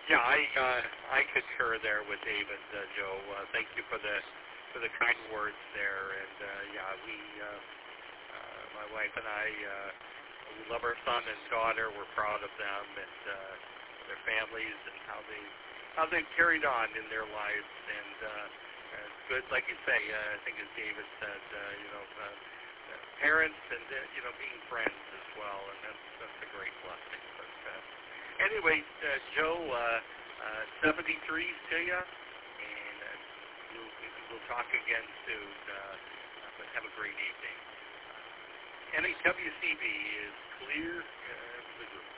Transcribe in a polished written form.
Yeah, I concur there with David, Joe. Thank you for the kind words there. And yeah, we, my wife and I, we love our son and daughter. We're proud of them and their families and how they've carried on in their lives. And it's good, like you say. I think as David said, parents and being friends as well, and that's a great blessing. But anyway, Joe, 73 to you, and we'll talk again soon. But have a great evening. NHWCB is clear. The group.